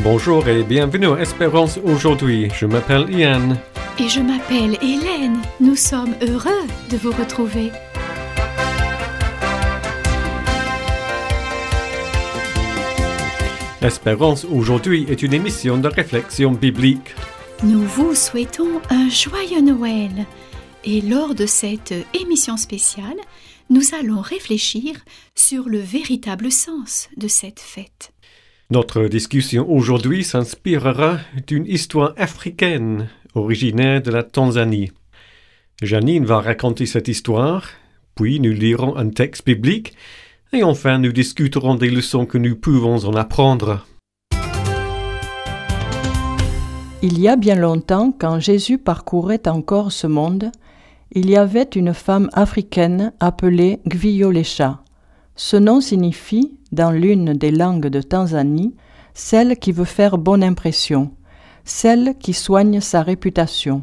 Bonjour et bienvenue à Espérance aujourd'hui. Je m'appelle Ian. Et je m'appelle Hélène. Nous sommes heureux de vous retrouver. Espérance aujourd'hui est une émission de réflexion biblique. Nous vous souhaitons un joyeux Noël. Et lors de cette émission spéciale, nous allons réfléchir sur le véritable sens de cette fête. Notre discussion aujourd'hui s'inspirera d'une histoire africaine originaire de la Tanzanie. Janine va raconter cette histoire, puis nous lirons un texte biblique et enfin nous discuterons des leçons que nous pouvons en apprendre. Il y a bien longtemps, quand Jésus parcourait encore ce monde, il y avait une femme africaine appelée Gviyo-Lesha. Ce nom signifie, dans l'une des langues de Tanzanie, celle qui veut faire bonne impression, celle qui soigne sa réputation.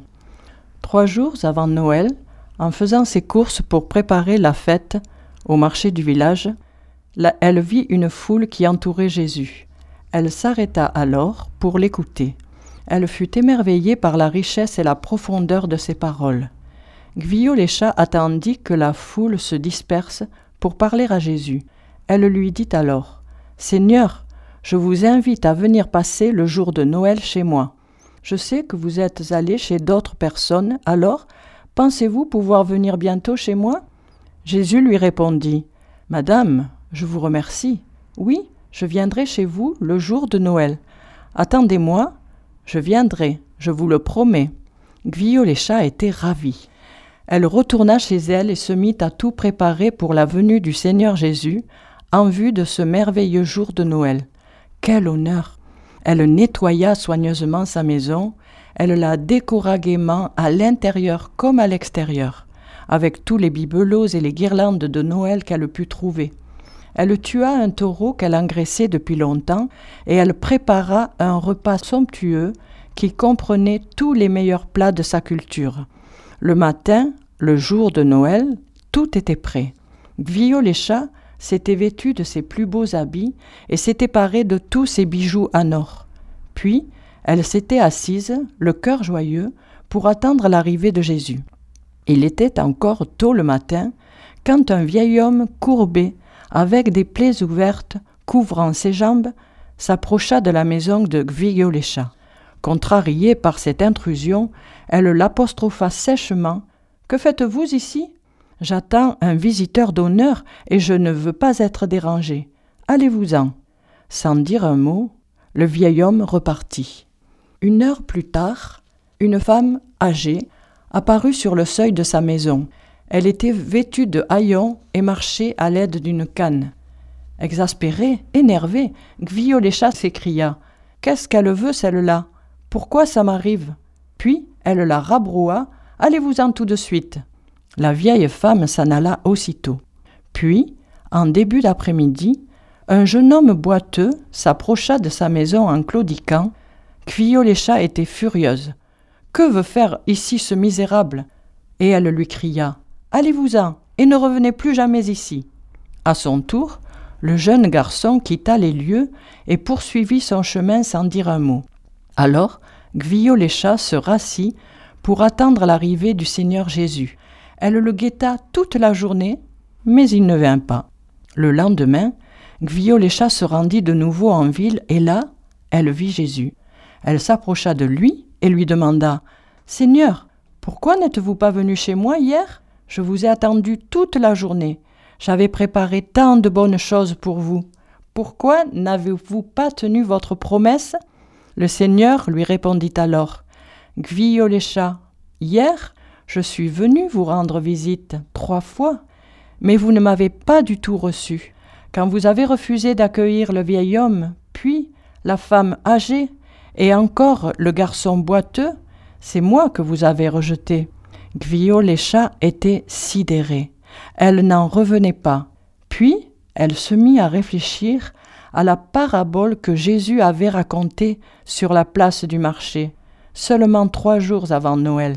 3 jours avant Noël, en faisant ses courses pour préparer la fête au marché du village, elle vit une foule qui entourait Jésus. Elle s'arrêta alors pour l'écouter. Elle fut émerveillée par la richesse et la profondeur de ses paroles. Gviyo-Lesha attendit que la foule se disperse pour parler à Jésus. Elle lui dit alors : « Seigneur, je vous invite à venir passer le jour de Noël chez moi. Je sais que vous êtes allé chez d'autres personnes, alors pensez-vous pouvoir venir bientôt chez moi ?» Jésus lui répondit : « Madame, je vous remercie. Oui, je viendrai chez vous le jour de Noël. Attendez-moi, je viendrai, je vous le promets. » Gviyo-Lesha était ravie. Elle retourna chez elle et se mit à tout préparer pour la venue du Seigneur Jésus en vue de ce merveilleux jour de Noël. Quel honneur! Elle nettoya soigneusement sa maison, elle la décora gaiement à l'intérieur comme à l'extérieur, avec tous les bibelots et les guirlandes de Noël qu'elle put trouver. Elle tua un taureau qu'elle engraissait depuis longtemps et elle prépara un repas somptueux qui comprenait tous les meilleurs plats de sa culture. Le matin, le jour de Noël, tout était prêt. Gviyo-Lesha s'était vêtue de ses plus beaux habits et s'était parée de tous ses bijoux en or. Puis, elle s'était assise, le cœur joyeux, pour attendre l'arrivée de Jésus. Il était encore tôt le matin quand un vieil homme courbé, avec des plaies ouvertes couvrant ses jambes, s'approcha de la maison de Gviyo-Lesha. Contrariée par cette intrusion, elle l'apostropha sèchement : « Que faites-vous ici ? J'attends un visiteur d'honneur et je ne veux pas être dérangé. Allez-vous-en. » Sans dire un mot, le vieil homme repartit. 1 heure plus tard, une femme âgée apparut sur le seuil de sa maison. Elle était vêtue de haillons et marchait à l'aide d'une canne. Exaspérée, énervée, Gviyo-Lesha s'écria : « Qu'est-ce qu'elle veut, celle-là ? Pourquoi ça m'arrive ? » Puis elle la rabroua : « Allez-vous-en tout de suite. » La vieille femme s'en alla aussitôt. Puis, en début d'après-midi, un jeune homme boiteux s'approcha de sa maison en claudiquant. Gviyo-Lesha était furieuse. « Que veut faire ici ce misérable ?» Et elle lui cria : « Allez-vous-en et ne revenez plus jamais ici. » À son tour, le jeune garçon quitta les lieux et poursuivit son chemin sans dire un mot. Alors, Gviyo-Lesha se rassit pour attendre l'arrivée du Seigneur Jésus. Elle le guetta toute la journée, mais il ne vint pas. Le lendemain, Gviyo-Lesha se rendit de nouveau en ville et là, elle vit Jésus. Elle s'approcha de lui et lui demanda : « Seigneur, pourquoi n'êtes-vous pas venu chez moi hier ? Je vous ai attendu toute la journée. J'avais préparé tant de bonnes choses pour vous. Pourquoi n'avez-vous pas tenu votre promesse ? » Le Seigneur lui répondit alors : « Gviyo-Lesha, hier, je suis venu vous rendre visite 3 fois, mais vous ne m'avez pas du tout reçu. Quand vous avez refusé d'accueillir le vieil homme, puis la femme âgée, et encore le garçon boiteux, c'est moi que vous avez rejeté. » Gviyo-Lesha était sidérée. Elle n'en revenait pas. Puis, elle se mit à réfléchir à la parabole que Jésus avait racontée sur la place du marché, seulement 3 jours avant Noël.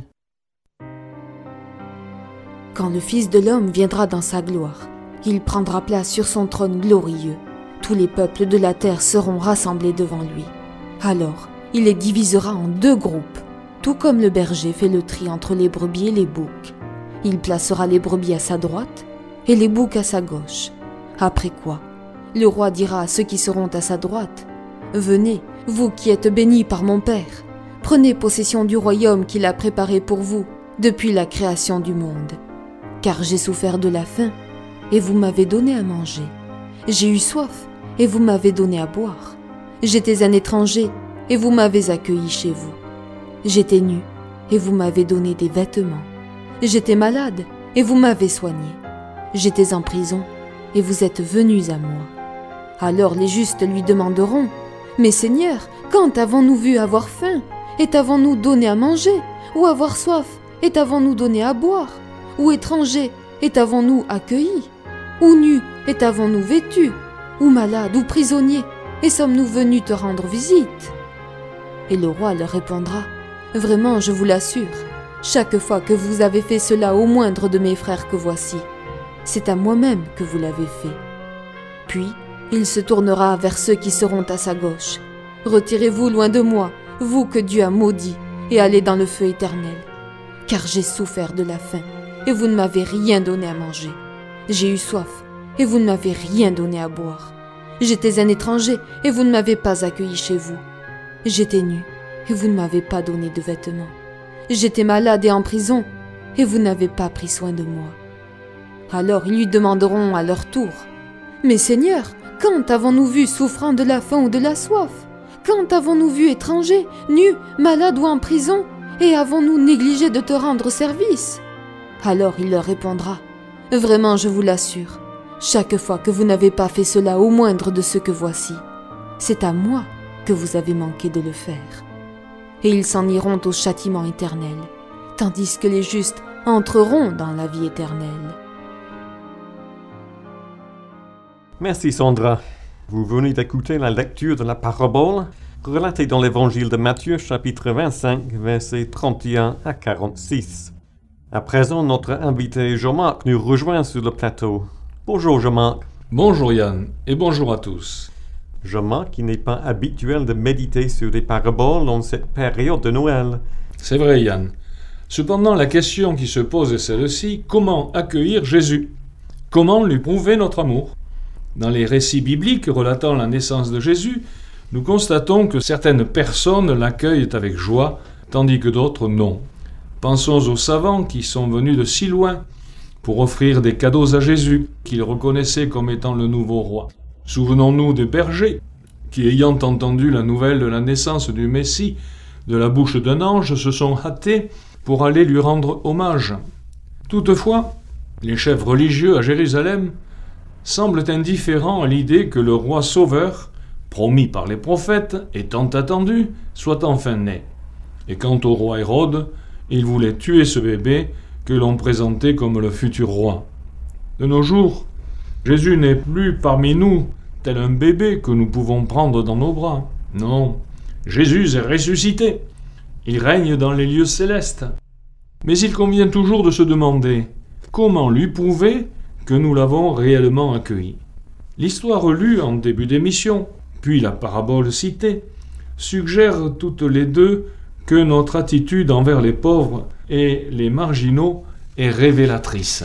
Quand le Fils de l'homme viendra dans sa gloire, il prendra place sur son trône glorieux. Tous les peuples de la terre seront rassemblés devant lui. Alors, il les divisera en 2 groupes, tout comme le berger fait le tri entre les brebis et les boucs. Il placera les brebis à sa droite et les boucs à sa gauche. Après quoi, le roi dira à ceux qui seront à sa droite, « Venez, vous qui êtes bénis par mon Père, prenez possession du royaume qu'il a préparé pour vous depuis la création du monde. Car j'ai souffert de la faim, et vous m'avez donné à manger. J'ai eu soif, et vous m'avez donné à boire. J'étais un étranger, et vous m'avez accueilli chez vous. J'étais nu, et vous m'avez donné des vêtements. J'étais malade, et vous m'avez soigné. J'étais en prison, et vous êtes venus à moi. » Alors les justes lui demanderont, « Mais Seigneur, quand avons-nous vu avoir faim, et t'avons-nous donné à manger, ou avoir soif, et t'avons-nous donné à boire, ou étranger, et t'avons-nous accueilli, ou nu, et t'avons-nous vêtu, ou malade, ou prisonnier, et sommes-nous venus te rendre visite ?» Et le roi leur répondra, « Vraiment, je vous l'assure, chaque fois que vous avez fait cela au moindre de mes frères que voici, c'est à moi-même que vous l'avez fait. » Puis, il se tournera vers ceux qui seront à sa gauche. « Retirez-vous loin de moi, vous que Dieu a maudit, et allez dans le feu éternel. Car j'ai souffert de la faim, et vous ne m'avez rien donné à manger. J'ai eu soif, et vous ne m'avez rien donné à boire. J'étais un étranger, et vous ne m'avez pas accueilli chez vous. J'étais nu, et vous ne m'avez pas donné de vêtements. J'étais malade et en prison, et vous n'avez pas pris soin de moi. » Alors ils lui demanderont à leur tour, « Mais Seigneur, quand avons-nous vu souffrant de la faim ou de la soif? Quand avons-nous vu étranger, nu, malade ou en prison, et avons-nous négligé de te rendre service ?» Alors il leur répondra, « Vraiment, je vous l'assure, chaque fois que vous n'avez pas fait cela au moindre de ceux que voici, c'est à moi que vous avez manqué de le faire. » Et ils s'en iront au châtiment éternel, tandis que les justes entreront dans la vie éternelle. Merci Sandra. Vous venez d'écouter la lecture de la parabole relatée dans l'évangile de Matthieu, chapitre 25, versets 31 à 46. À présent, notre invité Jean-Marc nous rejoint sur le plateau. Bonjour Jean-Marc. Bonjour Yann, et bonjour à tous. Jean-Marc, il n'est pas habituel de méditer sur des paraboles en cette période de Noël. C'est vrai Yann. Cependant, la question qui se pose est celle-ci, comment accueillir Jésus? Comment lui prouver notre amour? Dans les récits bibliques relatant la naissance de Jésus, nous constatons que certaines personnes l'accueillent avec joie, tandis que d'autres non. Pensons aux savants qui sont venus de si loin pour offrir des cadeaux à Jésus, qu'ils reconnaissaient comme étant le nouveau roi. Souvenons-nous des bergers, qui ayant entendu la nouvelle de la naissance du Messie de la bouche d'un ange, se sont hâtés pour aller lui rendre hommage. Toutefois, les chefs religieux à Jérusalem semblent indifférents à l'idée que le roi sauveur, promis par les prophètes et tant attendu, soit enfin né. Et quant au roi Hérode, il voulait tuer ce bébé que l'on présentait comme le futur roi. De nos jours, Jésus n'est plus parmi nous, tel un bébé que nous pouvons prendre dans nos bras. Non, Jésus est ressuscité. Il règne dans les lieux célestes. Mais il convient toujours de se demander comment lui prouver que nous l'avons réellement accueilli. L'histoire lue en début d'émission, puis la parabole citée, suggèrent toutes les deux que notre attitude envers les pauvres et les marginaux est révélatrice.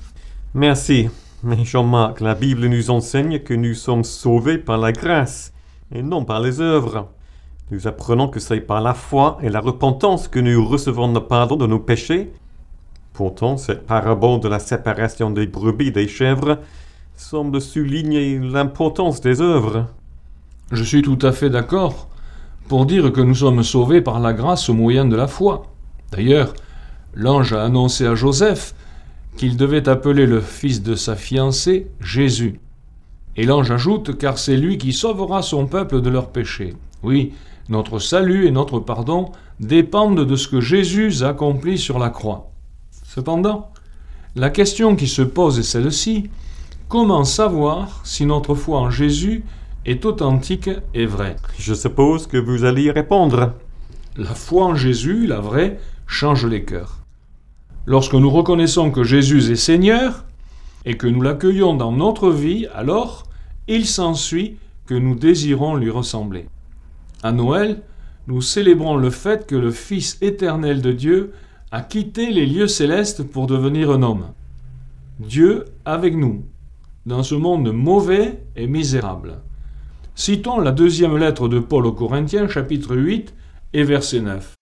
Merci. Mais Jean-Marc, la Bible nous enseigne que nous sommes sauvés par la grâce et non par les œuvres. Nous apprenons que c'est par la foi et la repentance que nous recevons le pardon de nos péchés. Pourtant, cette parabole de la séparation des brebis des chèvres semble souligner l'importance des œuvres. Je suis tout à fait d'accord pour dire que nous sommes sauvés par la grâce au moyen de la foi. D'ailleurs, l'ange a annoncé à Joseph qu'il devait appeler le fils de sa fiancée Jésus. Et l'ange ajoute, car c'est lui qui sauvera son peuple de leurs péchés. Oui, notre salut et notre pardon dépendent de ce que Jésus a accompli sur la croix. Cependant, la question qui se pose est celle-ci, comment savoir si notre foi en Jésus est authentique et vraie? Je suppose que vous allez y répondre. La foi en Jésus, la vraie, change les cœurs. Lorsque nous reconnaissons que Jésus est Seigneur et que nous l'accueillons dans notre vie, alors il s'ensuit que nous désirons lui ressembler. À Noël, nous célébrons le fait que le Fils éternel de Dieu a quitté les lieux célestes pour devenir un homme. Dieu avec nous, dans ce monde mauvais et misérable. Citons la deuxième lettre de Paul aux Corinthiens, chapitre 8 et verset 9.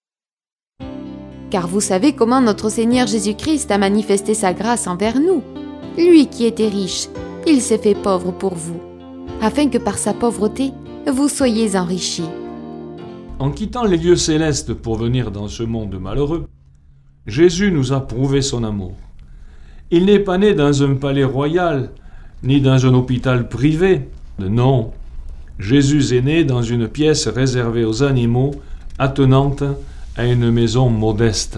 Car vous savez comment notre Seigneur Jésus-Christ a manifesté sa grâce envers nous. Lui qui était riche, il s'est fait pauvre pour vous, afin que par sa pauvreté, vous soyez enrichis. En quittant les lieux célestes pour venir dans ce monde malheureux, Jésus nous a prouvé son amour. Il n'est pas né dans un palais royal, ni dans un hôpital privé. Non, Jésus est né dans une pièce réservée aux animaux, attenante à une maison modeste.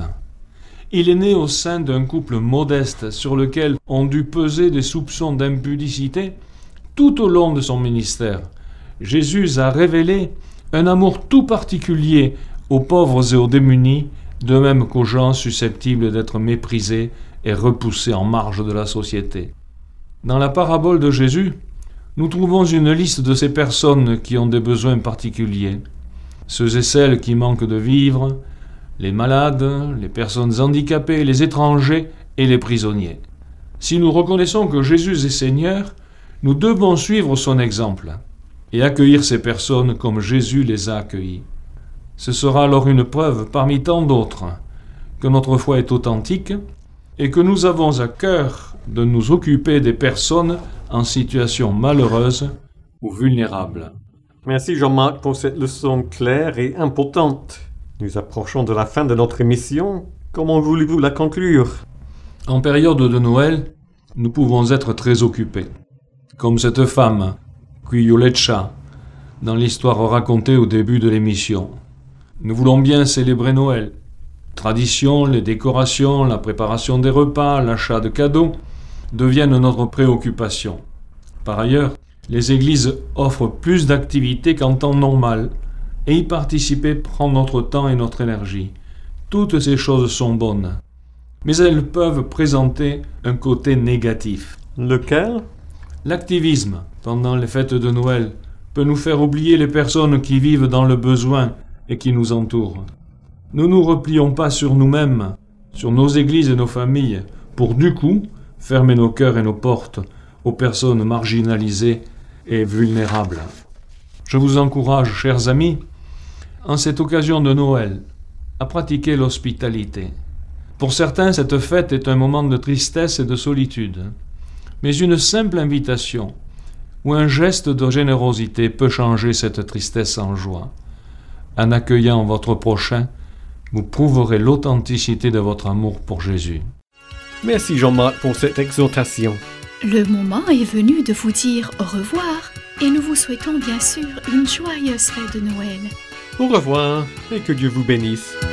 Il est né au sein d'un couple modeste sur lequel ont dû peser des soupçons d'impudicité tout au long de son ministère. Jésus a révélé un amour tout particulier aux pauvres et aux démunis, de même qu'aux gens susceptibles d'être méprisés et repoussés en marge de la société. Dans la parabole de Jésus, nous trouvons une liste de ces personnes qui ont des besoins particuliers. Ceux et celles qui manquent de vivre, les malades, les personnes handicapées, les étrangers et les prisonniers. Si nous reconnaissons que Jésus est Seigneur, nous devons suivre son exemple et accueillir ces personnes comme Jésus les a accueillies. Ce sera alors une preuve parmi tant d'autres que notre foi est authentique et que nous avons à cœur de nous occuper des personnes en situation malheureuse ou vulnérable. Merci Jean-Marc pour cette leçon claire et importante. Nous approchons de la fin de notre émission. Comment voulez-vous la conclure? En période de Noël, nous pouvons être très occupés. Comme cette femme, Quillolecha, dans l'histoire racontée au début de l'émission. Nous voulons bien célébrer Noël. Tradition, les décorations, la préparation des repas, l'achat de cadeaux deviennent notre préoccupation. Par ailleurs, les églises offrent plus d'activités qu'en temps normal, et y participer prend notre temps et notre énergie. Toutes ces choses sont bonnes, mais elles peuvent présenter un côté négatif. Lequel? L'activisme, pendant les fêtes de Noël, peut nous faire oublier les personnes qui vivent dans le besoin et qui nous entourent. Ne nous replions pas sur nous-mêmes, sur nos églises et nos familles, pour du coup fermer nos cœurs et nos portes aux personnes marginalisées et vulnérables. Je vous encourage, chers amis, en cette occasion de Noël, à pratiquer l'hospitalité. Pour certains, cette fête est un moment de tristesse et de solitude, mais une simple invitation ou un geste de générosité peut changer cette tristesse en joie. En accueillant votre prochain, vous prouverez l'authenticité de votre amour pour Jésus. Merci Jean-Marc pour cette exhortation. Le moment est venu de vous dire au revoir et nous vous souhaitons bien sûr une joyeuse fête de Noël. Au revoir et que Dieu vous bénisse.